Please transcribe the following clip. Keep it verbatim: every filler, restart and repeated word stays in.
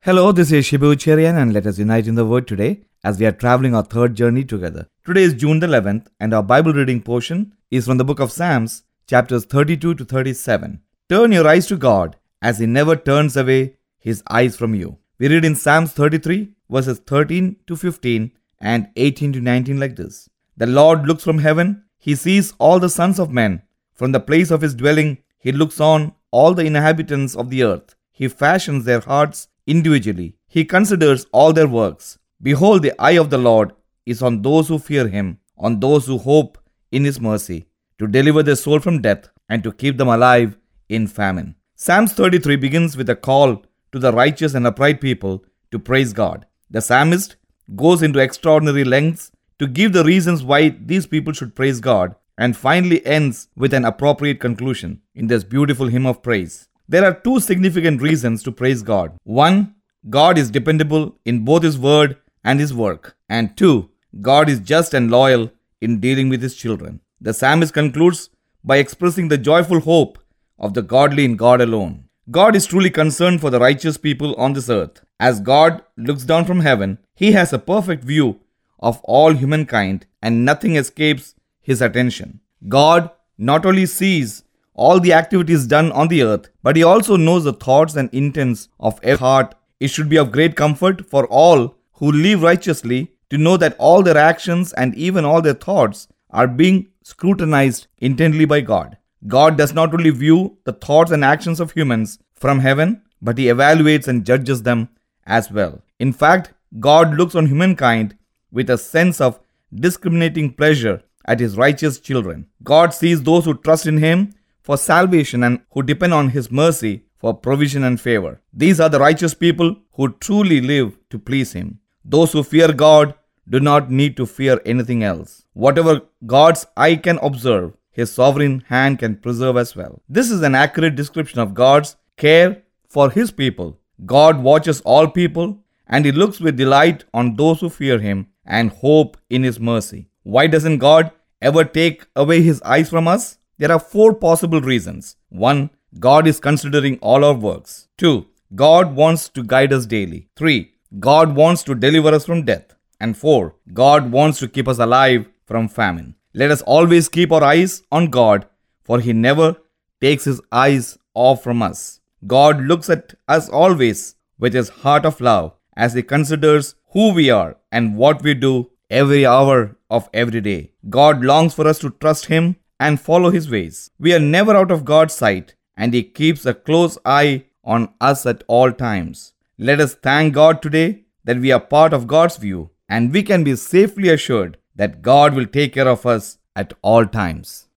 Hello, this is Shibu Cherian, and let us unite in the Word today as we are traveling our third journey together. Today is June the eleventh, and our Bible reading portion is from the book of Psalms, chapters thirty-two to thirty-seven. Turn your eyes to God, as He never turns away His eyes from you. We read in Psalms thirty-three, verses thirteen to fifteen and eighteen to nineteen like this. The Lord looks from heaven, He sees all the sons of men. From the place of His dwelling, He looks on all the inhabitants of the earth. He fashions their hearts individually. He considers all their works. Behold, the eye of the Lord is on those who fear Him, on those who hope in His mercy, to deliver their soul from death and to keep them alive in famine. Psalms thirty-three begins with a call to the righteous and upright people to praise God. The psalmist goes into extraordinary lengths to give the reasons why these people should praise God, and finally ends with an appropriate conclusion in this beautiful hymn of praise. There are two significant reasons to praise God. One, God is dependable in both His word and His work. And two, God is just and loyal in dealing with His children. The psalmist concludes by expressing the joyful hope of the godly in God alone. God is truly concerned for the righteous people on this earth. As God looks down from heaven, He has a perfect view of all humankind, and nothing escapes His attention. God not only sees all the activities done on the earth, but He also knows the thoughts and intents of every heart. It should be of great comfort for all who live righteously to know that all their actions and even all their thoughts are being scrutinized intently by God. God does not only view the thoughts and actions of humans from heaven, but He evaluates and judges them as well. In fact, God looks on humankind with a sense of discriminating pleasure at His righteous children. God sees those who trust in Him for salvation and who depend on His mercy for provision and favor. These are the righteous people who truly live to please Him. Those who fear God do not need to fear anything else. Whatever God's eye can observe, His sovereign hand can preserve as well. This is an accurate description of God's care for His people. God watches all people, and He looks with delight on those who fear Him and hope in His mercy. Why doesn't God ever take away His eyes from us? There are four possible reasons. One, God is considering all our works. Two, God wants to guide us daily. Three, God wants to deliver us from death. And four, God wants to keep us alive from famine. Let us always keep our eyes on God, for He never takes His eyes off from us. God looks at us always with His heart of love as He considers who we are and what we do every hour of every day. God longs for us to trust Him and follow His ways. We are never out of God's sight, and He keeps a close eye on us at all times. Let us thank God today that we are part of God's view, and we can be safely assured that God will take care of us at all times.